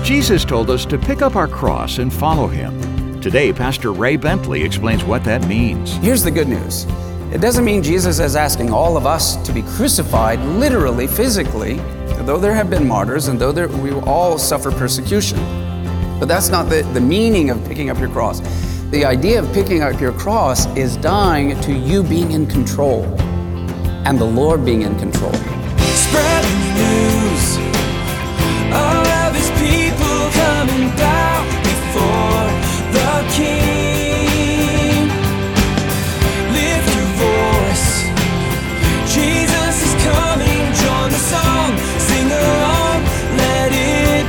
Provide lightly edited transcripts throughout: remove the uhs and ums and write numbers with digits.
Jesus told us to pick up our cross and follow Him. Today, Pastor Ray Bentley explains what that means. Here's the good news. It doesn't mean Jesus is asking all of us to be crucified literally, physically, though there have been martyrs and though we all suffer persecution. But that's not the meaning of picking up your cross. The idea of picking up your cross is dying to you being in control and the Lord being in control. Spread the news. All of His people coming down before the King. Lift your voice. Jesus is coming. Join the song. Sing along. Let it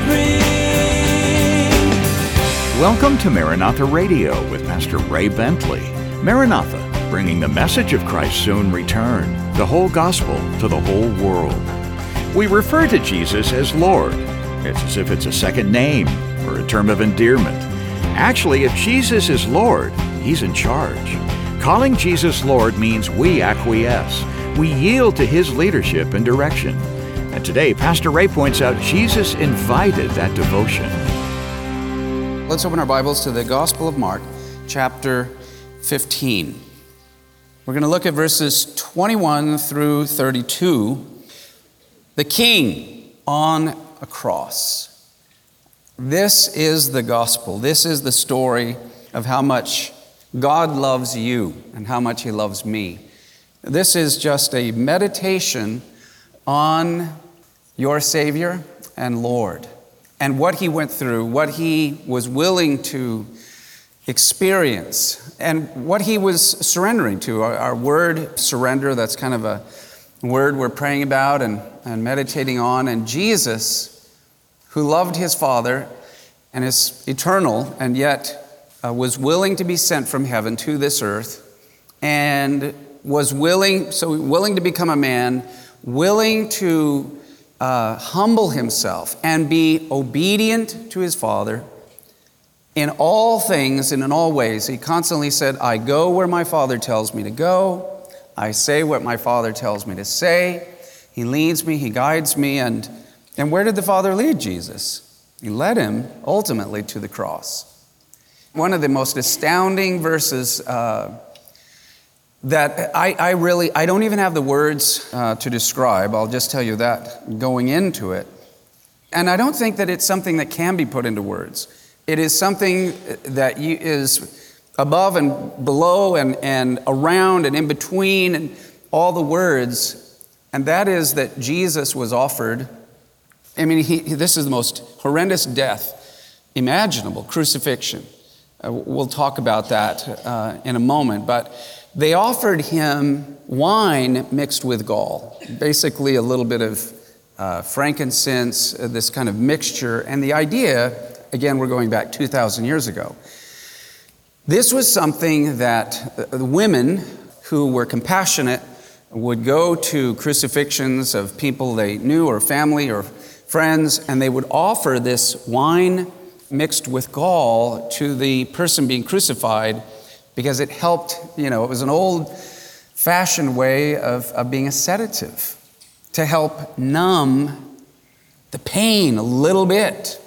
ring. Welcome to Maranatha Radio with Pastor Ray Bentley. Maranatha, bringing the message of Christ's soon return, the whole gospel to the whole world. We refer to Jesus as Lord. It's as if it's a second name or a term of endearment. Actually, if Jesus is Lord, He's in charge. Calling Jesus Lord means we acquiesce. We yield to His leadership and direction. And today, Pastor Ray points out Jesus invited that devotion. Let's open our Bibles to the Gospel of Mark, chapter 15. We're going to look at verses 21 through 32. The King on a cross. This is the gospel. This is the story of how much God loves you and how much He loves me. This is just a meditation on your Savior and Lord and what He went through, what He was willing to experience, and what He was surrendering to. Our word surrender, that's kind of a word we're praying about and meditating on. And Jesus, who loved His Father and is eternal, and yet was willing to be sent from heaven to this earth, and was willing to become a man, willing to humble Himself and be obedient to His Father in all things and in all ways. He constantly said, I go where my Father tells me to go. I say what my Father tells me to say. He leads me, He guides me. And where did the Father lead Jesus? He led Him ultimately to the cross. One of the most astounding verses that I don't even have the words to describe. I'll just tell you that going into it. And I don't think that it's something that can be put into words. It is something that is above and below and around and in between and all the words. And that is that Jesus was offered, this is the most horrendous death imaginable, crucifixion. We'll talk about that in a moment. But they offered Him wine mixed with gall, basically a little bit of frankincense, this kind of mixture. And the idea, again, we're going back 2,000 years ago. This was something that the women who were compassionate would go to crucifixions of people they knew or family or friends, and they would offer this wine mixed with gall to the person being crucified because it helped, it was an old-fashioned way of being a sedative to help numb the pain a little bit,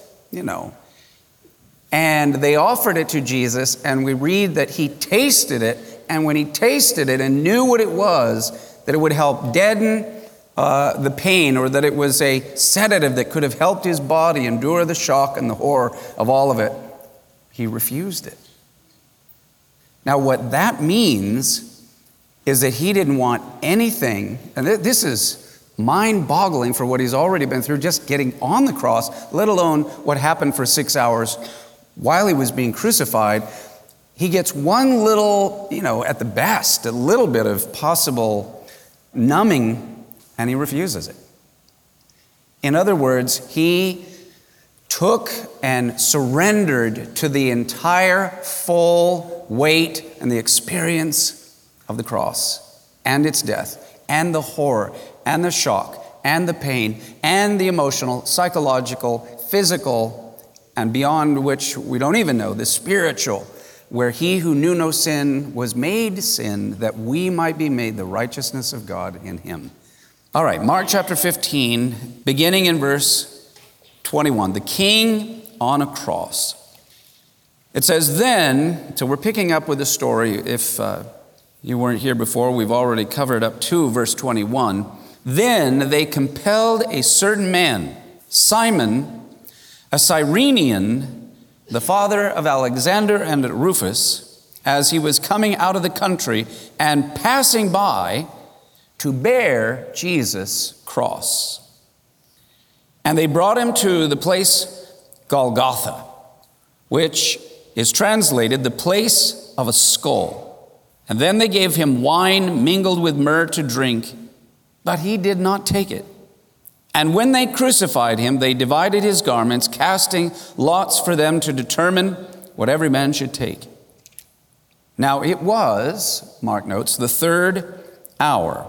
And they offered it to Jesus, and we read that He tasted it, and when He tasted it and knew what it was, that it would help deaden the pain, or that it was a sedative that could have helped His body endure the shock and the horror of all of it, He refused it. Now, what that means is that He didn't want anything, and this is mind-boggling for what He's already been through, just getting on the cross, let alone what happened for 6 hours while He was being crucified. He gets one little, at the best, a little bit of possible numbing, and He refuses it. In other words, He took and surrendered to the entire full weight and the experience of the cross and its death and the horror and the shock and the pain and the emotional, psychological, physical, and beyond which we don't even know, the spiritual, where He who knew no sin was made sin that we might be made the righteousness of God in Him. All right, Mark chapter 15, beginning in verse 21. The King on a cross. It says then, so we're picking up with the story. If you weren't here before, we've already covered up to verse 21. Then they compelled a certain man, Simon, a Cyrenian, the father of Alexander and Rufus, as he was coming out of the country and passing by, to bear Jesus' cross. And they brought him to the place Golgotha, which is translated the place of a skull. And then they gave him wine mingled with myrrh to drink, but he did not take it. And when they crucified him, they divided his garments, casting lots for them to determine what every man should take. Now it was, Mark notes, the 3rd hour,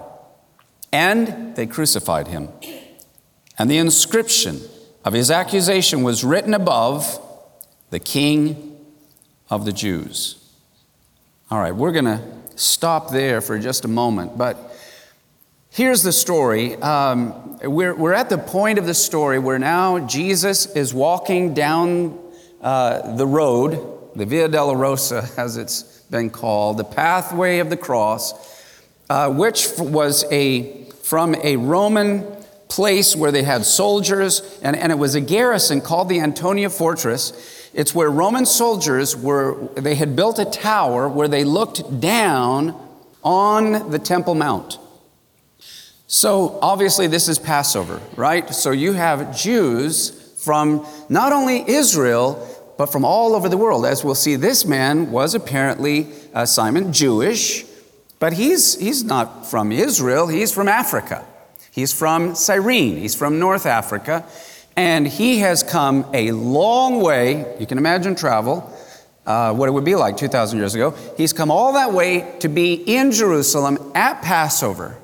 and they crucified him. And the inscription of his accusation was written above, "The King of the Jews." All right, we're going to stop there for just a moment, but here's the story. We're at the point of the story where now Jesus is walking down the road, the Via Dolorosa, as it's been called, the pathway of the cross, which was from a Roman place where they had soldiers, and it was a garrison called the Antonia Fortress. It's where Roman soldiers they had built a tower where they looked down on the Temple Mount. So obviously this is Passover, right? So you have Jews from not only Israel, but from all over the world. As we'll see, this man was apparently, Simon, Jewish, but he's not from Israel, he's from Africa. He's from Cyrene, he's from North Africa, and he has come a long way. You can imagine travel, what it would be like 2,000 years ago. He's come all that way to be in Jerusalem at Passover.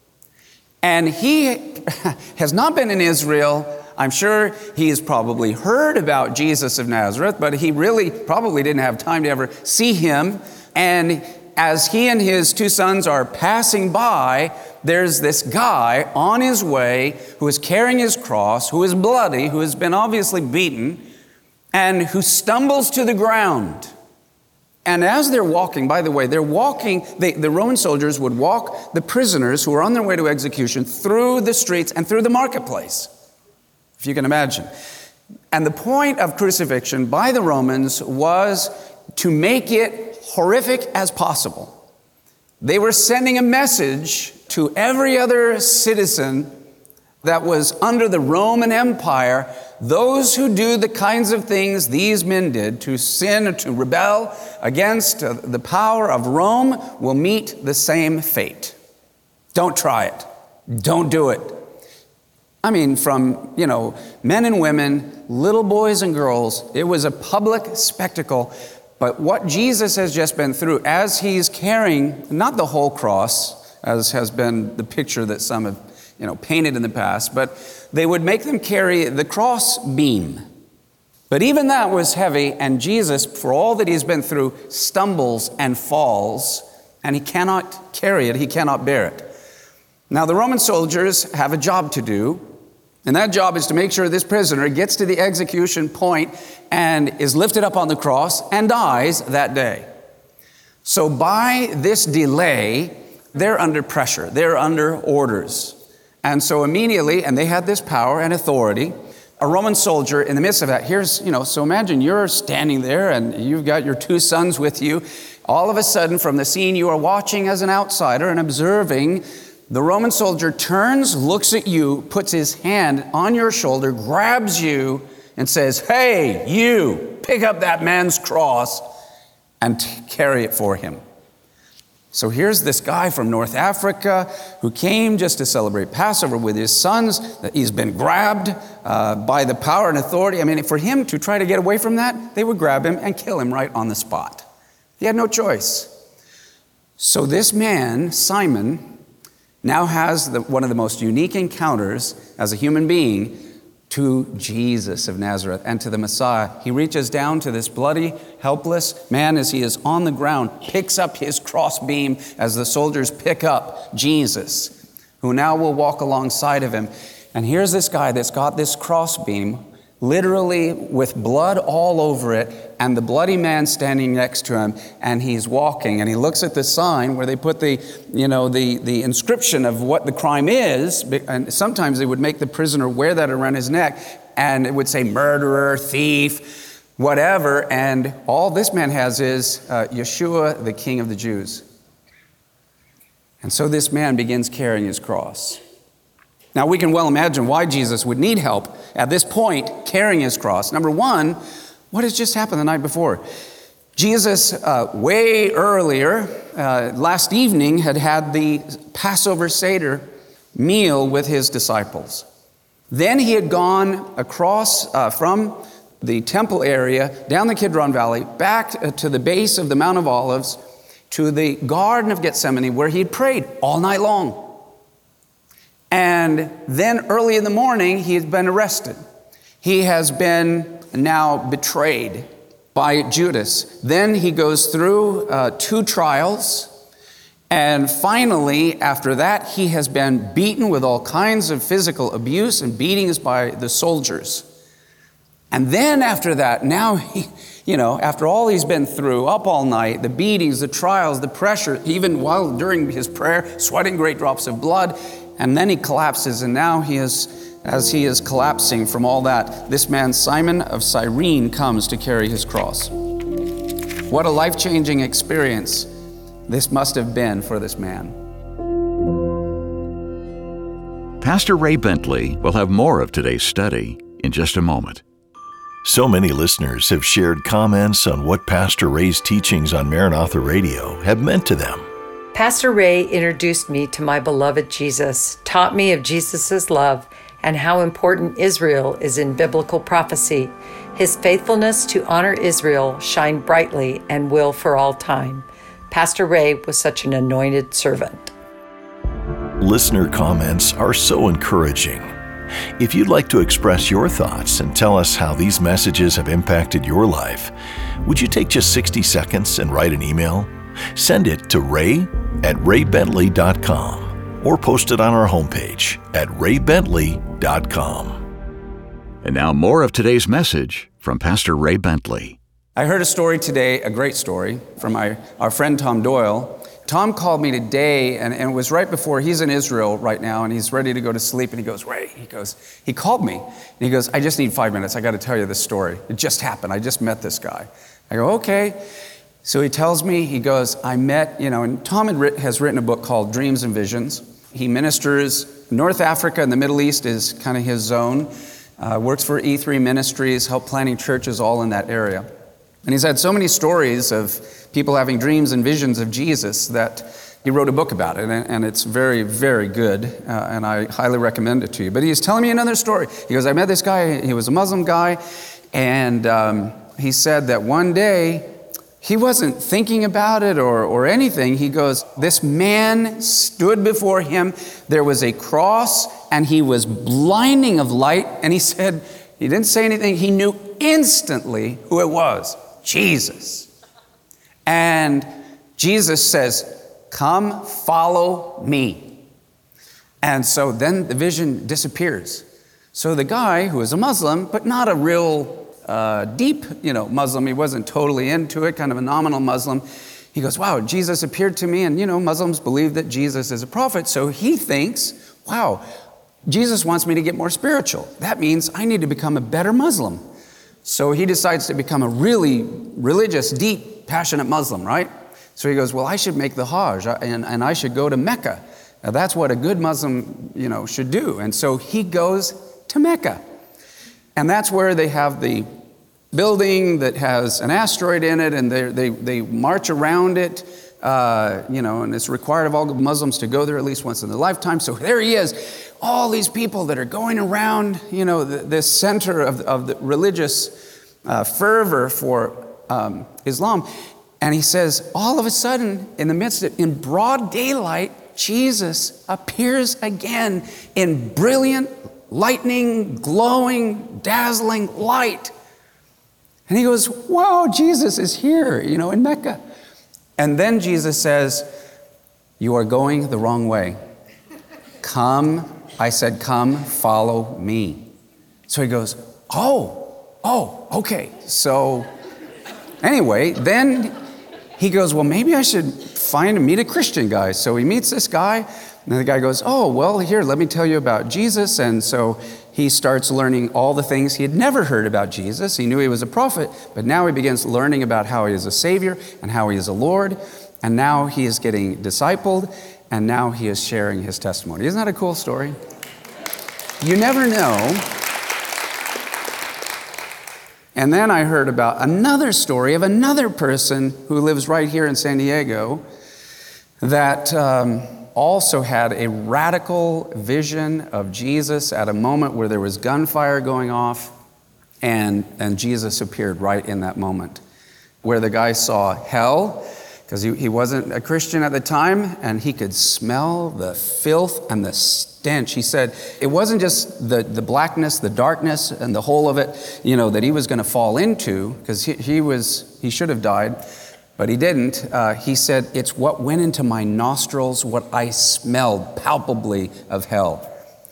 And he has not been in Israel. I'm sure he has probably heard about Jesus of Nazareth, but he really probably didn't have time to ever see him. And as he and his 2 sons are passing by, there's this guy on his way who is carrying his cross, who is bloody, who has been obviously beaten, and who stumbles to the ground. And as they're walking, by the way, the Roman soldiers would walk the prisoners who were on their way to execution through the streets and through the marketplace, if you can imagine. And the point of crucifixion by the Romans was to make it horrific as possible. They were sending a message to every other citizen that was under the Roman Empire: those who do the kinds of things these men did, to sin or to rebel against the power of Rome, will meet the same fate. Don't try it. Don't do it. I mean, from, men and women, little boys and girls, it was a public spectacle. But what Jesus has just been through, as he's carrying, not the whole cross, as has been the picture that some have, painted in the past, but they would make them carry the cross beam. But even that was heavy, and Jesus, for all that he's been through, stumbles and falls, and he cannot carry it, he cannot bear it. Now, the Roman soldiers have a job to do, and that job is to make sure this prisoner gets to the execution point and is lifted up on the cross and dies that day. So by this delay, they're under pressure, they're under orders. And so immediately, and they had this power and authority, a Roman soldier in the midst of that, so imagine you're standing there and you've got your 2 sons with you. All of a sudden, from the scene you are watching as an outsider and observing, the Roman soldier turns, looks at you, puts his hand on your shoulder, grabs you, and says, "Hey, you, pick up that man's cross and carry it for him." So here's this guy from North Africa who came just to celebrate Passover with his sons. He's been grabbed by the power and authority. I mean, for him to try to get away from that, they would grab him and kill him right on the spot. He had no choice. So this man, Simon, now has one of the most unique encounters as a human being to Jesus of Nazareth and to the Messiah. He reaches down to this bloody, helpless man as he is on the ground, picks up his crossbeam as the soldiers pick up Jesus, who now will walk alongside of him. And here's this guy that's got this crossbeam literally with blood all over it, and the bloody man standing next to him, and he's walking, and he looks at the sign where they put the inscription of what the crime is, and sometimes they would make the prisoner wear that around his neck, and it would say murderer, thief, whatever, and all this man has is Yeshua, the King of the Jews. And so this man begins carrying his cross. Now, we can well imagine why Jesus would need help at this point carrying his cross. Number one, what has just happened the night before? Jesus, way earlier, last evening, had the Passover Seder meal with his disciples. Then he had gone across from the temple area, down the Kidron Valley, back to the base of the Mount of Olives, to the Garden of Gethsemane, where he had prayed all night long. And then early in the morning, he has been arrested. He has been now betrayed by Judas. Then he goes through 2 trials. And finally, after that, he has been beaten with all kinds of physical abuse and beatings by the soldiers. And then after that, now after all he's been through, up all night, the beatings, the trials, the pressure, even while during his prayer, sweating great drops of blood, and then he collapses, and now as he is collapsing from all that, this man, Simon of Cyrene, comes to carry his cross. What a life-changing experience this must have been for this man. Pastor Ray Bentley will have more of today's study in just a moment. So many listeners have shared comments on what Pastor Ray's teachings on Maranatha Radio have meant to them. Pastor Ray introduced me to my beloved Jesus, taught me of Jesus' love and how important Israel is in biblical prophecy. His faithfulness to honor Israel shined brightly and will for all time. Pastor Ray was such an anointed servant. Listener comments are so encouraging. If you'd like to express your thoughts and tell us how these messages have impacted your life, would you take just 60 seconds and write an email? Send it to ray@raybentley.com or post it on our homepage at raybentley.com. And now more of today's message from Pastor Ray Bentley. I heard a story today, a great story, from our friend Tom Doyle. Tom called me today, and it was right before, he's in Israel right now, and he's ready to go to sleep, and he goes, Ray, he called me, and he goes, I just need 5 minutes, I got to tell you this story. It just happened, I just met this guy. I go, okay. So he tells me, he goes, I met, and Tom has written a book called Dreams and Visions. He ministers North Africa and the Middle East is kind of his zone. Works for E3 Ministries, helped planting churches all in that area. And he's had so many stories of people having dreams and visions of Jesus that he wrote a book about it, and it's very, very good, and I highly recommend it to you. But he's telling me another story. He goes, I met this guy, he was a Muslim guy, and he said that one day, he wasn't thinking about it or anything. He goes, this man stood before him. There was a cross, and he was blinding of light. And he said, he didn't say anything. He knew instantly who it was, Jesus. And Jesus says, come, follow me. And so then the vision disappears. So the guy who is a Muslim, but not a real deep, Muslim. He wasn't totally into it, kind of a nominal Muslim. He goes, wow, Jesus appeared to me, and, Muslims believe that Jesus is a prophet. So he thinks, wow, Jesus wants me to get more spiritual. That means I need to become a better Muslim. So he decides to become a really religious, deep, passionate Muslim, right? So he goes, well, I should make the Hajj, and I should go to Mecca. Now, that's what a good Muslim, should do. And so he goes to Mecca. And that's where they have the building that has an asteroid in it, and they march around it, and it's required of all Muslims to go there at least once in their lifetime. So there he is, all these people that are going around, this center of the religious fervor for Islam. And he says, all of a sudden, in the midst of, in broad daylight, Jesus appears again in brilliant, lightning, glowing, dazzling light. And he goes, wow, Jesus is here, in Mecca. And then Jesus says, you are going the wrong way. Come, I said, come, follow me. So he goes, Okay. So anyway, then he goes, well, maybe I should meet a Christian guy. So he meets this guy, and the guy goes, oh, well, here, let me tell you about Jesus. And so he starts learning all the things he had never heard about Jesus. He knew he was a prophet, but now he begins learning about how he is a Savior and how he is a Lord. And now he is getting discipled, and now he is sharing his testimony. Isn't that a cool story? You never know. And then I heard about another story of another person who lives right here in San Diego that also had a radical vision of Jesus at a moment where there was gunfire going off, and Jesus appeared right in that moment, where the guy saw hell, because he wasn't a Christian at the time, and he could smell the filth and the stench. He said it wasn't just the blackness, the darkness, and the whole of it, that he was going to fall into, because he should have died, but he didn't. He said, it's what went into my nostrils, what I smelled palpably of hell.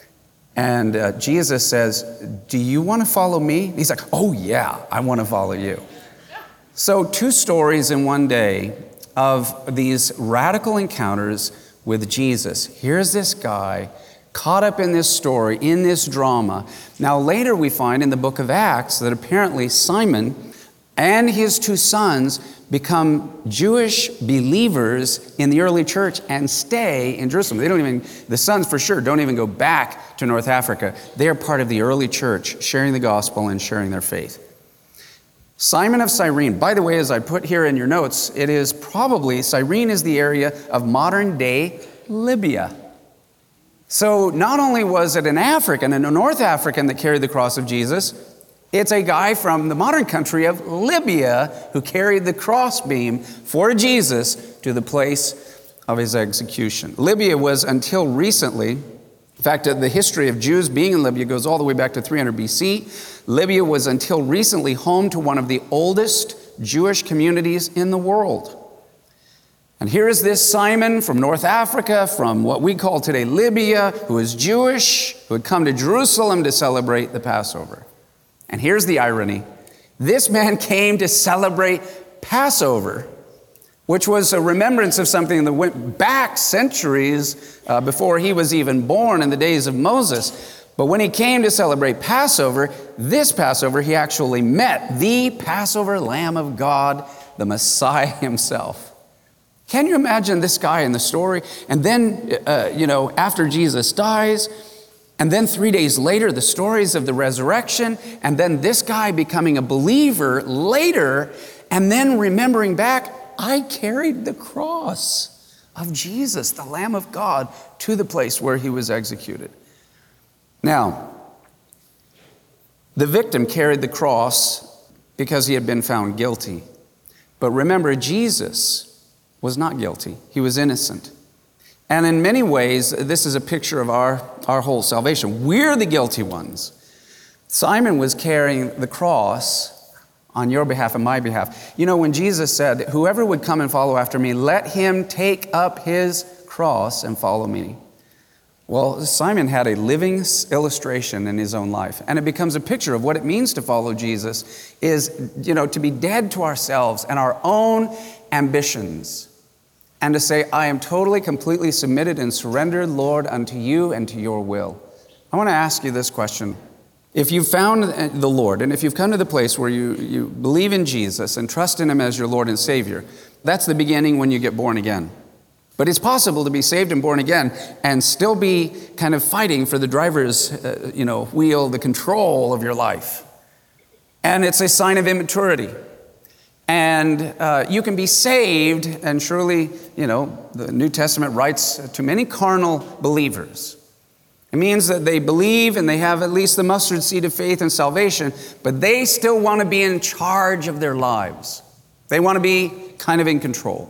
And Jesus says, do you want to follow me? He's like, oh yeah, I want to follow you. So 2 stories in one day of these radical encounters with Jesus. Here's this guy caught up in this story, in this drama. Now later we find in the book of Acts that apparently Simon and his 2 sons become Jewish believers in the early church and stay in Jerusalem. The sons for sure don't even go back to North Africa. They are part of the early church, sharing the gospel and sharing their faith. Simon of Cyrene, by the way, as I put here in your notes, Cyrene is the area of modern day Libya. So not only was it an African and a North African that carried the cross of Jesus, it's a guy from the modern country of Libya who carried the crossbeam for Jesus to the place of his execution. Libya was until recently, in fact, the history of Jews being in Libya goes all the way back to 300 BC. Libya was until recently home to one of the oldest Jewish communities in the world. And here is this Simon from North Africa, from what we call today Libya, who is Jewish, who had come to Jerusalem to celebrate the Passover. And here's the irony. This man came to celebrate Passover, which was a remembrance of something that went back centuries before he was even born in the days of Moses. But when he came to celebrate Passover, this Passover, he actually met the Passover Lamb of God, the Messiah himself. Can you imagine this guy in the story? And then, after Jesus dies, and then 3 days later, the stories of the resurrection, and then this guy becoming a believer later, and then remembering back, I carried the cross of Jesus, the Lamb of God, to the place where he was executed. Now, the victim carried the cross because he had been found guilty. But remember, Jesus was not guilty. He was innocent. And in many ways, this is a picture of our whole salvation. We're the guilty ones. Simon was carrying the cross on your behalf and my behalf. When Jesus said, whoever would come and follow after me, let him take up his cross and follow me. Well, Simon had a living illustration in his own life. And it becomes a picture of what it means to follow Jesus is, to be dead to ourselves and our own ambitions. And to say, I am totally, completely submitted and surrendered, Lord, unto you and to your will. I want to ask you this question. If you've found the Lord, and if you've come to the place where you believe in Jesus and trust in him as your Lord and Savior, that's the beginning when you get born again. But it's possible to be saved and born again and still be kind of fighting for the driver's wheel, the control of your life. And it's a sign of immaturity. And you can be saved, and surely, the New Testament writes to many carnal believers. It means that they believe and they have at least the mustard seed of faith and salvation, but they still want to be in charge of their lives. They want to be kind of in control.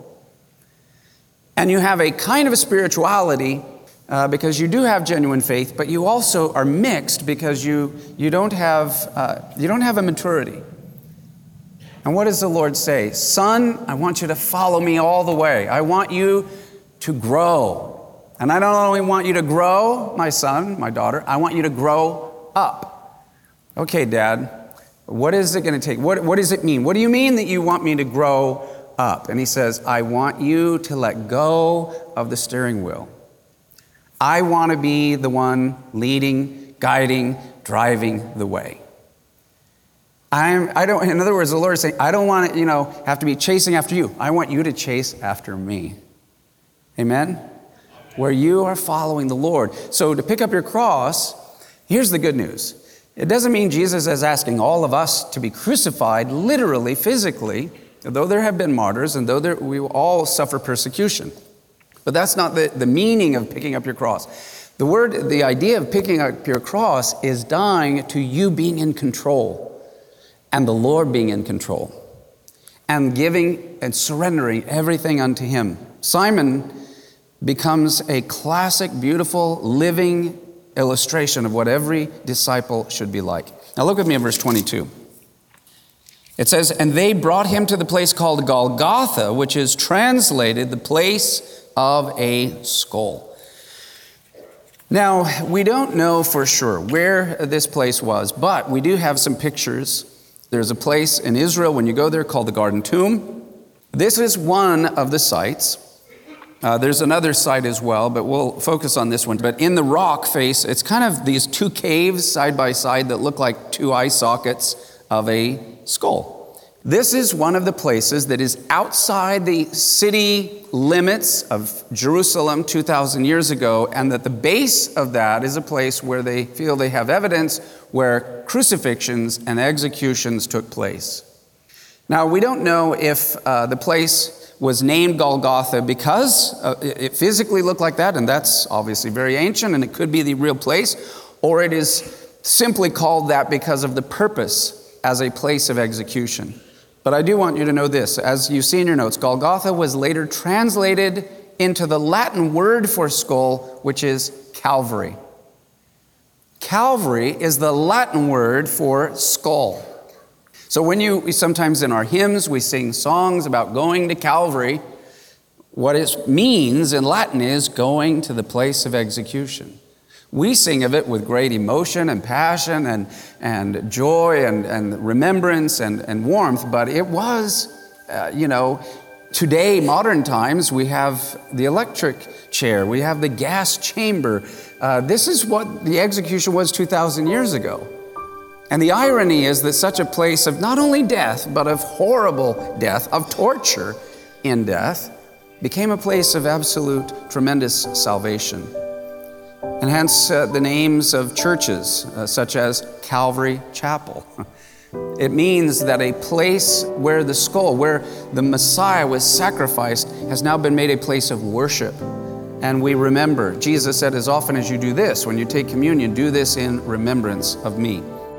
And you have a kind of a spirituality because you do have genuine faith, but you also are mixed because you don't have a maturity. And what does the Lord say? Son, I want you to follow me all the way. I want you to grow. And I don't only want you to grow, my son, my daughter, I want you to grow up. Okay, Dad, what is it going to take? What does it mean? What do you mean that you want me to grow up? And he says, I want you to let go of the steering wheel. I want to be the one leading, guiding, driving the way. In other words, the Lord is saying, I don't want to, have to be chasing after you. I want you to chase after me. Amen? Where you are following the Lord. So to pick up your cross, here's the good news. It doesn't mean Jesus is asking all of us to be crucified literally, physically, though there have been martyrs and though we all suffer persecution. But that's not the meaning of picking up your cross. The idea of picking up your cross is dying to you being in control and the Lord being in control and giving and surrendering everything unto Him. Simon becomes a classic, beautiful, living illustration of what every disciple should be like. Now look with me at verse 22. It says, and they brought him to the place called Golgotha, which is translated the place of a skull. Now, we don't know for sure where this place was, but we do have some pictures. There's a place in Israel when you go there called the Garden Tomb. This is one of the sites. There's another site as well, but we'll focus on this one. But in the rock face, it's kind of these two caves side by side that look like two eye sockets of a skull. This is one of the places that is outside the city limits of Jerusalem 2,000 years ago, and that the base of that is a place where they feel they have evidence where crucifixions and executions took place. Now, we don't know if the place was named Golgotha because it physically looked like that, and that's obviously very ancient, and it could be the real place, or it is simply called that because of the purpose as a place of execution. But I do want you to know this. As you see in your notes, Golgotha was later translated into the Latin word for skull, which is Calvary. Calvary is the Latin word for skull. So when sometimes in our hymns, we sing songs about going to Calvary, what it means in Latin is going to the place of execution. We sing of it with great emotion and passion and joy and remembrance and warmth, but it was, today, modern times, we have the electric chair, we have the gas chamber. This is what the execution was 2,000 years ago. And the irony is that such a place of not only death, but of horrible death, of torture in death, became a place of absolute, tremendous salvation. And hence the names of churches such as Calvary Chapel. It means that a place where the skull, where the Messiah was sacrificed, has now been made a place of worship. And we remember, Jesus said, as often as you do this, when you take communion, do this in remembrance of me.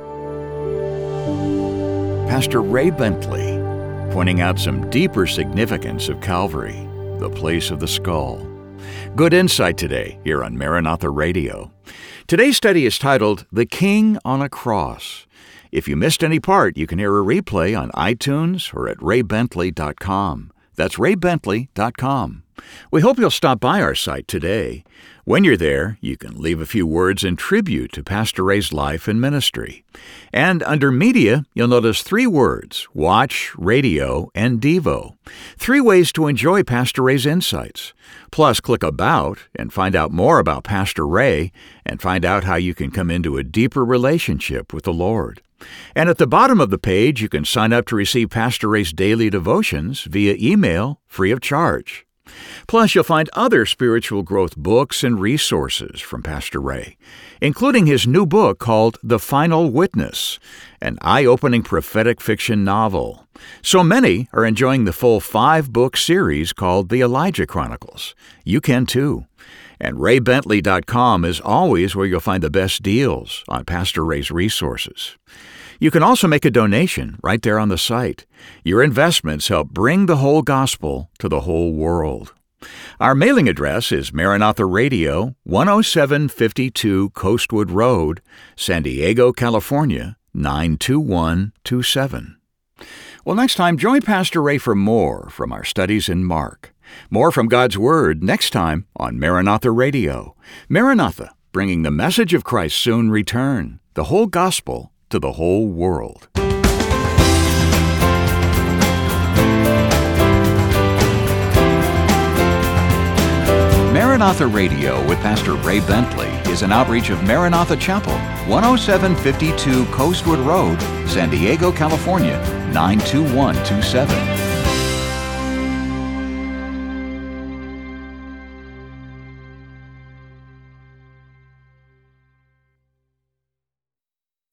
Pastor Ray Bentley, pointing out some deeper significance of Calvary, the place of the skull. Good insight today here on Maranatha Radio. Today's study is titled, The King on a Cross. If you missed any part, you can hear a replay on iTunes or at raybentley.com. That's raybentley.com. We hope you'll stop by our site today. When you're there, you can leave a few words in tribute to Pastor Ray's life and ministry. And under Media, you'll notice 3 words, Watch, Radio, and Devo. 3 ways to enjoy Pastor Ray's insights. Plus, click About and find out more about Pastor Ray and find out how you can come into a deeper relationship with the Lord. And at the bottom of the page, you can sign up to receive Pastor Ray's daily devotions via email, free of charge. Plus, you'll find other spiritual growth books and resources from Pastor Ray, including his new book called The Final Witness, an eye-opening prophetic fiction novel. So many are enjoying the full 5-book series called The Elijah Chronicles. You can too. And raybentley.com is always where you'll find the best deals on Pastor Ray's resources. You can also make a donation right there on the site. Your investments help bring the whole gospel to the whole world. Our mailing address is Maranatha Radio, 10752 Coastwood Road, San Diego, California, 92127. Well, next time, join Pastor Ray for more from our studies in Mark. More from God's Word next time on Maranatha Radio. Maranatha, bringing the message of Christ's soon return, the whole gospel to to the whole world. Maranatha Radio with Pastor Ray Bentley is an outreach of Maranatha Chapel, 10752 Coastwood Road, San Diego, California, 92127.